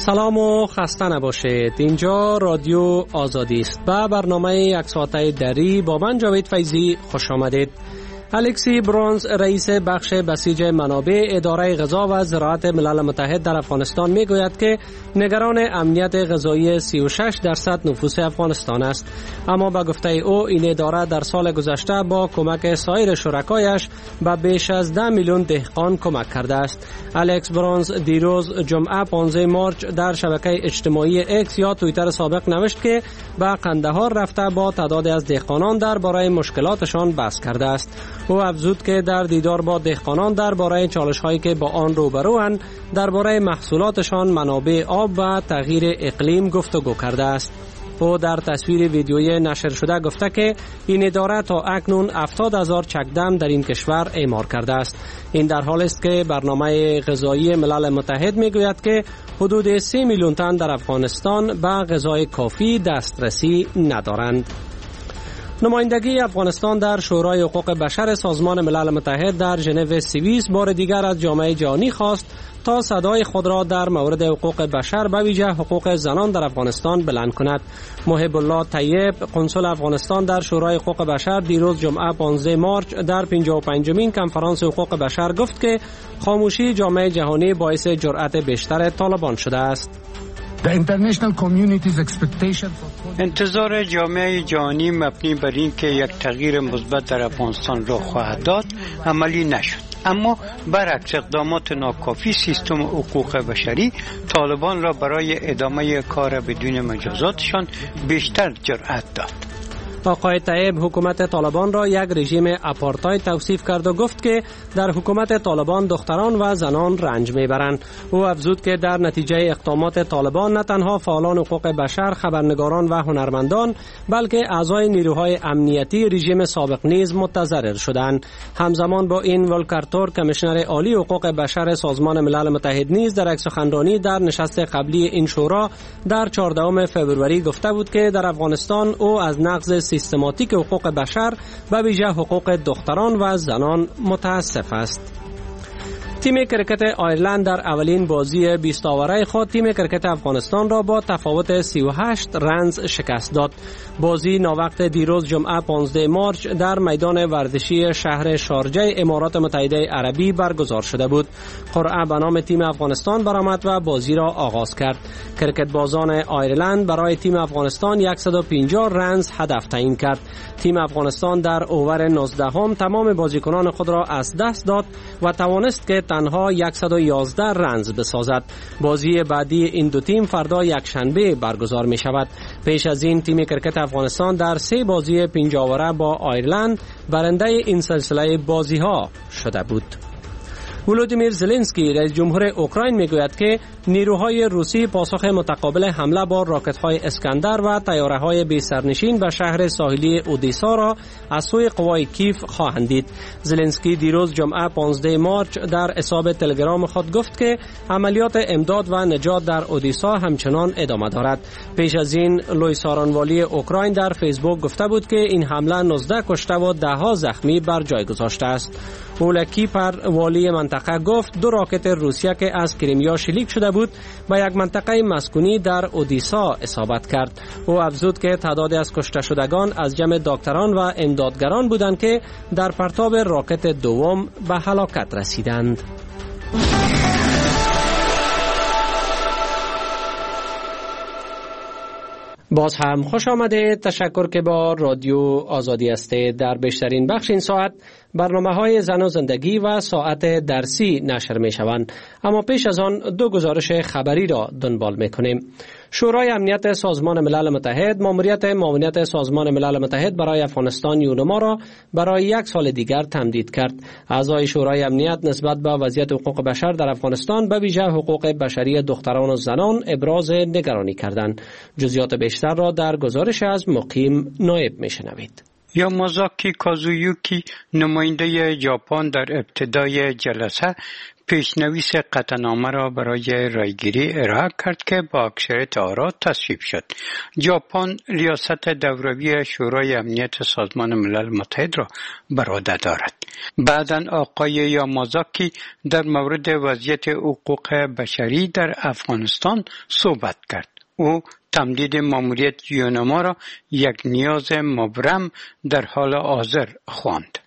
سلام و خسته نباشید. اینجا رادیو آزادی است. به برنامه یک ساعته دری با من جاوید فیضی خوش آمدید. الکسی برونز رئیس بخش بسیج منابع اداره غذا و زراعت ملل متحد در افغانستان می گوید که نگران امنیت غذایی 36% نفوس افغانستان است. اما به گفته او این اداره در سال گذشته با کمک سایر شرکایش به بیش از 10 میلیون دهقان کمک کرده است. الکس برونز دیروز جمعه 15 مارچ در شبکه اجتماعی اکس یا توییتر سابق نوشت که به قندهار رفته با تعدادی از دهقانان درباره مشکلاتشان بحث کرده است. او افزود که در دیدار با دهقانان درباره چالش‌هایی که با آن روبروند درباره محصولاتشان، منابع آب و تغییر اقلیم گفتگو کرده است. او در تصویر ویدیویی نشر شده گفته که این اداره تا اکنون 70,000 چکدم در این کشور اعمار کرده است. این در حالی است که برنامه غذایی ملل متحد میگوید که حدود 3 میلیون تن در افغانستان به غذای کافی دسترسی ندارند. نمایندگی افغانستان در شورای حقوق بشر سازمان ملل متحد در ژنو سوئیس بار دیگر از جامعه جهانی خواست تا صدای خود را در مورد حقوق بشر به ویژه حقوق زنان در افغانستان بلند کند. محب الله طیب قنصل افغانستان در شورای حقوق بشر دیروز جمعه 15 مارچ در 55مین کنفرانس حقوق بشر گفت که خاموشی جامعه جهانی باعث جرأت بیشتر طالبان شده است. انتظار جامعه جهانی مبنی بر این که یک تغییر مثبت در افغانستان رخ خواهد داد عملی نشد. اما برعکس اقدامات ناکافی سیستم حقوق بشری طالبان را برای ادامه کار بدون مجازاتشان بیشتر جرأت داد. آقای طیب حکومت طالبان را یک رژیم آپارتاید توصیف کرد و گفت که در حکومت طالبان دختران و زنان رنج میبرند. او افزود که در نتیجه اقدامات طالبان نه تنها فعالان حقوق بشر، خبرنگاران و هنرمندان بلکه اعضای نیروهای امنیتی رژیم سابق نیز متضرر شدند. همزمان با این ولکر تورک کمیشنر عالی حقوق بشر سازمان ملل متحد نیز در یک سخنرانی در نشست قبلی این شورا در 14 فوریه گفته بود که در افغانستان او از نقض سیستماتیک حقوق بشر و ویژه حقوق دختران و زنان متاسف است. تیم کرکت آیرلند در اولین بازی 20 اوره خود تیم کرکت افغانستان را با تفاوت 38 رنز شکست داد. بازی ناوقت دیروز جمعه 15 مارچ در میدان ورزشی شهر شارجه امارات متحده عربی برگزار شده بود. قرعه به نام تیم افغانستان برآمد و بازی را آغاز کرد. کرکت بازان آیرلند برای تیم افغانستان 150 رنز هدف تعیین کرد. تیم افغانستان در اوور 19 تمام بازیکنان خود را از دست داد و توانست که تنها 111 رنز بسازد. بازی بعدی این دو تیم فردا یک شنبه برگزار می شود. پیش از این تیم کرکت افغانستان در 3 بازی 5 اوره با آیرلند برنده این سلسله بازی ها شده بود. ولودیمیر زلنسکی رئیس جمهور اوکراین میگوید که نیروهای روسی پاسخ متقابل حمله با راکت‌های اسکندر و طیاره‌های بی سرنشین به شهر ساحلی اودیسا را از سوی قوای کیف خواهند دید. زلنسکی دیروز جمعه 15 مارچ در حساب تلگرام خود گفت که عملیات امداد و نجات در اودیسا همچنان ادامه دارد. پیش از این لویسارانوالی اوکراین در فیسبوک گفته بود که این حمله 19 کشته و 10 زخمی بر جای گذاشته است. اولکی پر والی منطقه گفت 2 راکت روسیه که از کریمیا شلیک شده بود به یک منطقه مسکونی در اودیسا اصابت کرد. او افزود که تعدادی از کشته شدگان از جمع دکتران و امدادگران بودند که در پرتاب راکت دوم به هلاکت رسیدند. باز هم خوش آمده. تشکر که با رادیو آزادی هستید. در بیشترین بخش این ساعت برنامه‌های زن و زندگی و ساعت درسی نشر می‌شوند. اما پیش از آن 2 گزارش خبری را دنبال می‌کنیم. شورای امنیت سازمان ملل متحد ماموریت معاونت سازمان ملل متحد برای افغانستان یونما را برای 1 سال دیگر تمدید کرد. اعضای شورای امنیت نسبت به وضعیت حقوق بشر در افغانستان به ویژه حقوق بشری دختران و زنان ابراز نگرانی کردند. جزئیات بیشتر را در گزارش از مقیم نایب میشنوید. یامازاکی کازویوکی نماینده ژاپن در ابتدای جلسه پیشنویس قطعنامه را برای رایگیری ارائه کرد که با اکثریت آرا تصویب شد. ژاپن ریاست دوروی شورای امنیت سازمان ملل متحد را بر عهده دارد. بعداً آقای یامازاکی در مورد وضعیت حقوق بشری در افغانستان صحبت کرد. او تمدید ماموریت یونما را یک نیاز مبرم در حال حاضر خواند.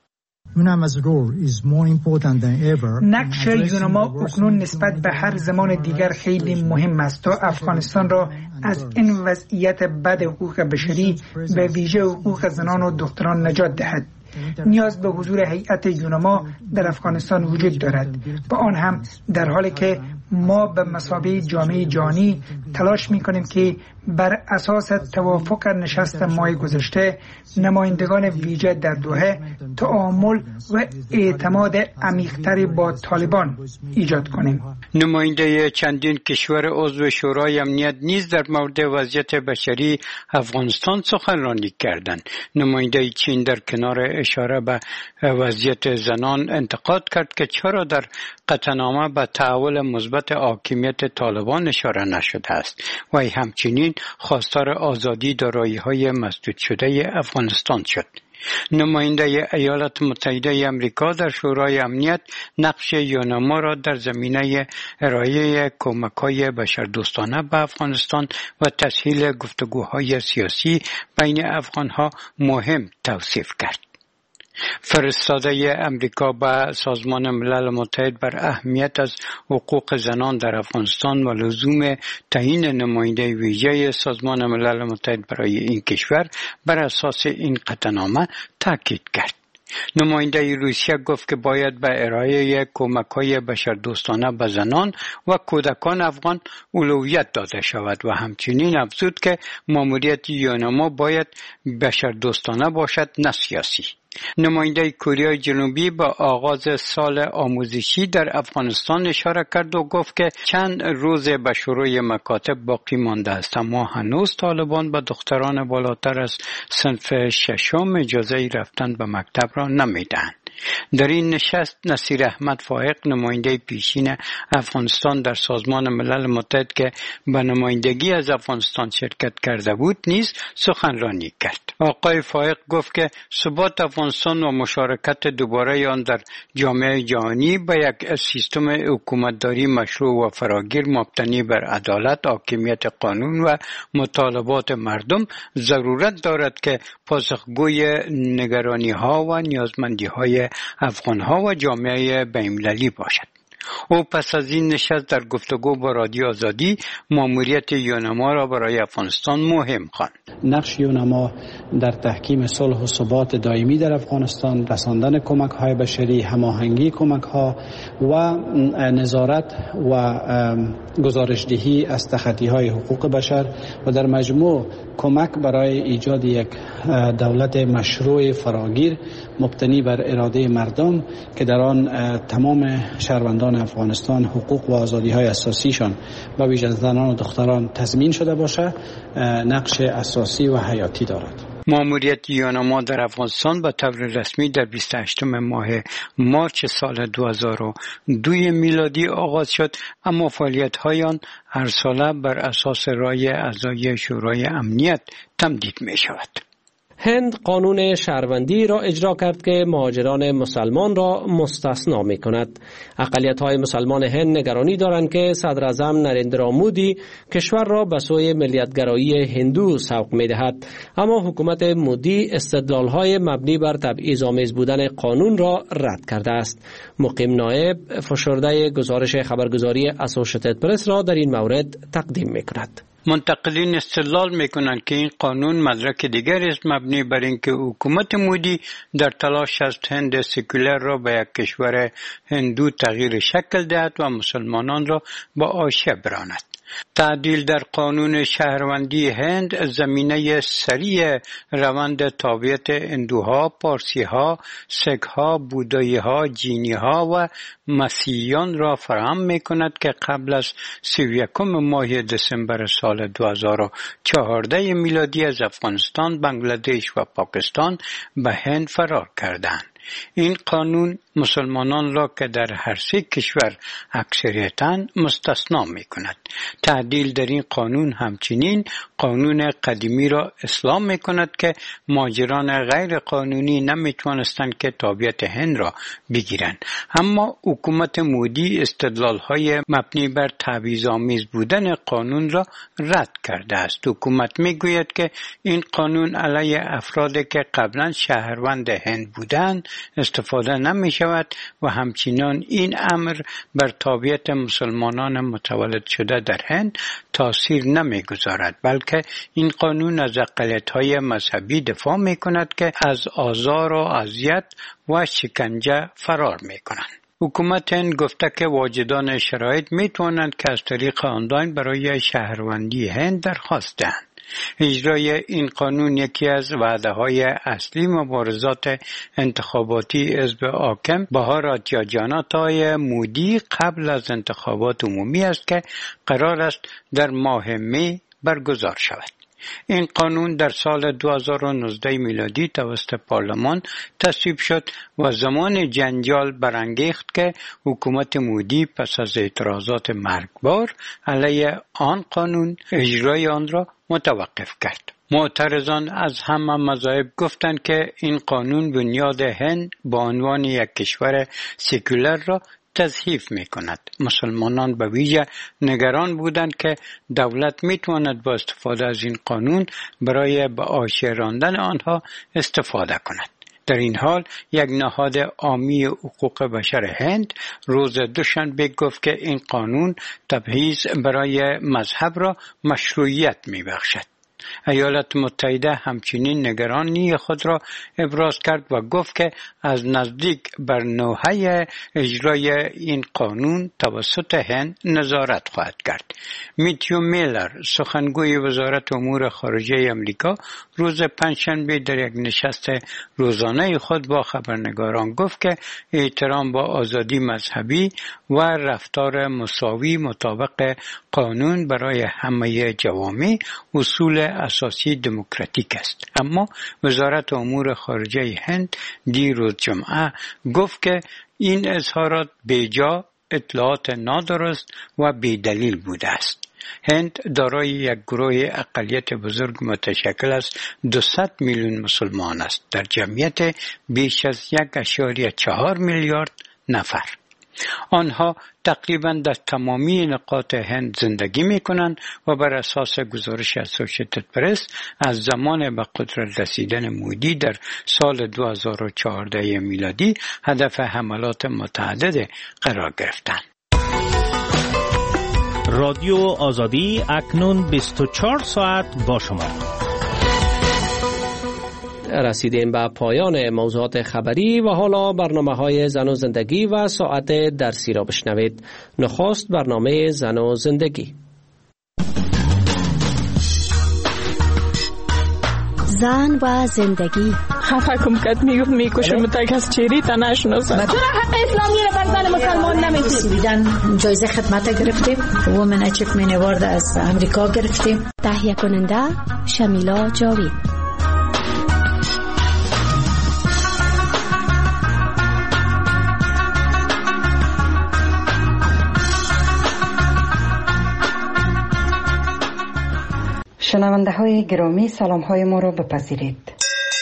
نقش یونما اکنون نسبت به هر زمان دیگر خیلی مهم است تا افغانستان را از این وضعیت بد حقوق بشری به ویژه حقوق زنان و دختران نجات دهد. نیاز به حضور هیئت یونما در افغانستان وجود دارد، با آن هم در حالی که ما به مثابه جامعه جهانی تلاش می‌کنیم که بر اساس توافق نشست ماه گذشته نمایندگان ویژه در دوحه تعامل و اعتماد عمیق‌تری با طالبان ایجاد کنیم. نماینده چندین کشور عضو شورای امنیت نیز در مورد وضعیت بشری افغانستان سخنرانی کردند. نماینده چین در کنار اشاره به وضعیت زنان انتقاد کرد که چرا در قطعنامه به تحول مثبت حاکمیت طالبان اشاره نشده است و همچنین خواستار آزادی دارایی‌های مسدود شده افغانستان شد. نماینده ایالات متحده آمریکا در شورای امنیت نقش یونما را در زمینه ارائه کمک‌های بشردوستانه به افغانستان و تسهیل گفتگوهای سیاسی بین افغان‌ها مهم توصیف کرد. فرستاده امریکا به سازمان ملل متحد بر اهمیت از حقوق زنان در افغانستان و لزوم تعیین نماینده ویژه سازمان ملل متحد برای این کشور بر اساس این قطعنامه تاکید کرد. نماینده روسیه گفت که باید به ارائه کمک‌های بشردوستانه به زنان و کودکان افغان اولویت داده شود و همچنین افزود که ماموریت یونما باید بشردوستانه باشد نه سیاسی. نماینده کره جنوبی با آغاز سال آموزشی در افغانستان اشاره کرد و گفت که چند روز به شروع مکاتب باقی مانده است، اما هنوز طالبان به دختران بالاتر از صنف ششم اجازه رفتن به مکتب را نمیدهند. در این نشست نصیر احمد فائق نماینده پیشین افغانستان در سازمان ملل متحد که به نمایندگی از افغانستان شرکت کرده بود نیز سخنرانی کرد. آقای فائق گفت که ثبات افغانستان و مشارکت دوباره آن در جامعه جهانی به یک سیستم حکومتداری مشروع و فراگیر مبتنی بر عدالت، حاکمیت قانون و مطالبات مردم ضرورت دارد که پاسخگوی نگرانی‌ها و نیازمندی‌های افغان‌ها و جامعه بین‌المللی باشد. او پس از این نشست در گفتگو با رادیو آزادی ماموریت یونما را برای افغانستان مهم خواند. نقش یونما در تحکیم صلح و ثبات دائمی در افغانستان، رساندن کمک‌های بشری، هماهنگی کمک‌ها و نظارت و گزارشدهی از تخطی‌های حقوق بشر و در مجموع کمک برای ایجاد یک دولت مشروع فراگیر مبتنی بر اراده مردم که در آن تمام شهروندان افغانستان حقوق و آزادی‌های اساسیشان و ویژه زنان و دختران تضمین شده باشه نقش اساسی و حیاتی دارد. ماموریت یونما در افغانستان به طور رسمی در 28 ماه مارچ سال 2002 میلادی آغاز شد، اما فعالیت‌های آن هر ساله بر اساس رای اعضای شورای امنیت تمدید می شود. هند قانون شهروندی را اجرا کرد که مهاجران مسلمان را مستثنا می کند. اقلیت‌های مسلمان هند نگرانی دارند که صدر اعظم نریندرا مودی کشور را به سوی ملیت‌گرایی هندو سوق می دهد، اما حکومت مودی استدلال‌های مبنی بر تبعیض‌آمیز بودن قانون را رد کرده است. مقیم نایب فشرده گزارش خبرگزاری اسوشیتد پرس را در این مورد تقدیم می کند. منتقدین استدلال میکنند که این قانون مدرک دیگر است مبنی بر اینکه حکومت مودی در تلاش است هند سکولر را به یک کشور هندو تغییر شکل دهد و مسلمانان را به حاشیه براند. تعدیل در قانون شهروندی هند زمینه سریع روند تابعیت هندوها، پارسیها، سکها، بوداییها، جینیها و مسیحیان را فراهم می‌کند که قبل از 31 ماه دسامبر سال 2014 میلادی از افغانستان، بنگلادش و پاکستان به هند فرار کردند. این قانون مسلمانان را که در هر سه کشور اکثریتاً مستثنا می کند. تعدیل در این قانون همچنین قانون قدیمی را اصلاح می کند که مهاجران غیر قانونی نمی توانستند که تابعیت هند را بگیرند. اما حکومت مودی استدلال‌های مبنی بر تبعیض‌آمیز بودن قانون را رد کرده است. حکومت می گوید که این قانون علیه افرادی که قبلا شهروند هند بودند استفاده نمی شود و همچنین این امر بر تابعیت مسلمانان متولد شده در هند تاثیر نمی گذارد، بلکه این قانون از اقلیت‌های مذهبی دفاع می کند که از آزار و اذیت و شکنجه فرار می کنند. حکومت هند گفته که واجدان شرایط می توانند که از طریق آنلاین برای شهروندی هند درخواست دهند. اجرای این قانون یکی از وعده‌های اصلی مبارزات انتخاباتی حزب حاکم بهارات جاناتای مودی قبل از انتخابات عمومی است که قرار است در ماه می برگزار شود. این قانون در سال 2019 میلادی توسط پارلمان تصویب شد و زمان جنجال برانگیخت که حکومت مودی پس از اعتراضات مرگبار علیه آن قانون اجرای آن را متوقف کرد. معترضان از همه مذاهب گفتند که این قانون بنیاد هند به عنوان یک کشور سکولر را تضعیف می کند. مسلمانان به ویژه نگران بودند که دولت می تواند با استفاده از این قانون برای به حاشیه راندن آنها استفاده کند. در این حال یک نهاد عامی حقوق بشر هند روز دوشنبه گفت که این قانون تبعیض برای مذهب را مشروعیت می بخشد. ایالات متحده همچنین نگرانی خود را ابراز کرد و گفت که از نزدیک بر نوحه اجرای این قانون توسط هند نظارت خواهد کرد. میتیو میلر سخنگوی وزارت امور خارجه امریکا روز پنجشنبه در یک نشست روزانه خود با خبرنگاران گفت که احترام با آزادی مذهبی و رفتار مساوی مطابق قانون برای همه جوامع اصول اساسی دموکراتیک است. اما وزارت امور خارجه هند دیروز جمعه گفت که این اظهارات بیجا، اطلاعات نادرست و بیدلیل بوده است. هند دارای یک گروه اقلیت بزرگ متشکل از 200 میلیون مسلمان است در جمعیت بیش از 1.4 میلیارد نفر. آنها تقریباً در تمامی نقاط هند زندگی می کنند و بر اساس گزارش اسوسییتد پرس از زمان به قدرت رسیدن مودی در سال 2014 میلادی هدف حملات متعدد قرار گرفتند. رادیو آزادی اکنون 24 ساعت با شما. رسیدیم به پایان موضوعات خبری و حالا برنامه‌های زن و زندگی و ساعت درسی را بشنوید. نخست برنامه زن و زندگی. زن و زندگی. خفه کم کد میکشم تک از چیری تا نشناسم. چرا حق اسلامی را بر زن مسلمان نمیدید؟ بیدن جایزه خدمت گرفتیم. وومن اچیومنت اوارد از امریکا گرفتیم. تهیه کننده شمیلا جاوید. شنونده های گرامی، سلام های ما را بپذیرید.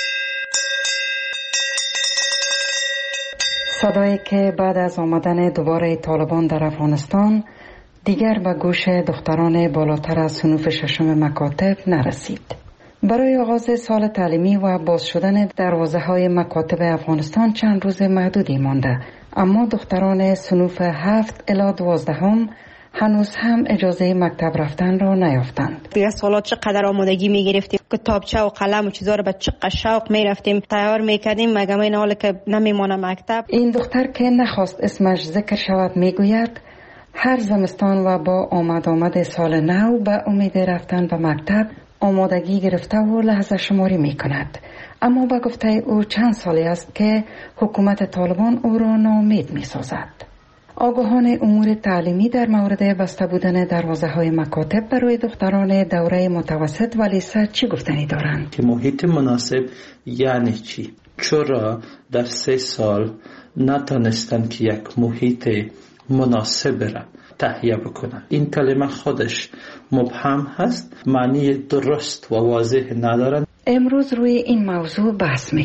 صدایی که بعد از آمدن دوباره طالبان در افغانستان دیگر به گوش دختران بالاتر از صنوف ششم مکاتب نرسید. برای آغاز سال تعلیمی و باز شدن دروازه های مکاتب افغانستان چند روز محدودی مانده، اما دختران صنوف 7 الی 12 هنوز هم اجازه مکتب رفتن را نیافتند. دیگه سالات چقدر آمادگی میگرفتیم، کتابچه و قلم و چیزا رو به چقدر شوق میرفتیم تیار میکردیم، مگه این حال که نمیمونه مکتب. این دختر که نخواست اسمش ذکر شود میگوید هر زمستان و با آمد سال نو به امید رفتن به مکتب آمادگی گرفته و لحظه شماری میکند، اما به گفته او چند سالی است که حکومت طالبان او را ناامید میسازد. آگاهان امور تعلیمی در مورد بسته بودن دروازه‌های مکاتب برای دختران دوره متوسط و لیسه چی گفتنی دارند؟ که محیط مناسب یعنی چی؟ چرا در 3 سال نتونستن که یک محیط مناسب را تهیه بکنن؟ این کلمه خودش مبهم هست، معنی درست و واضح ندارن. امروز روی این موضوع بحث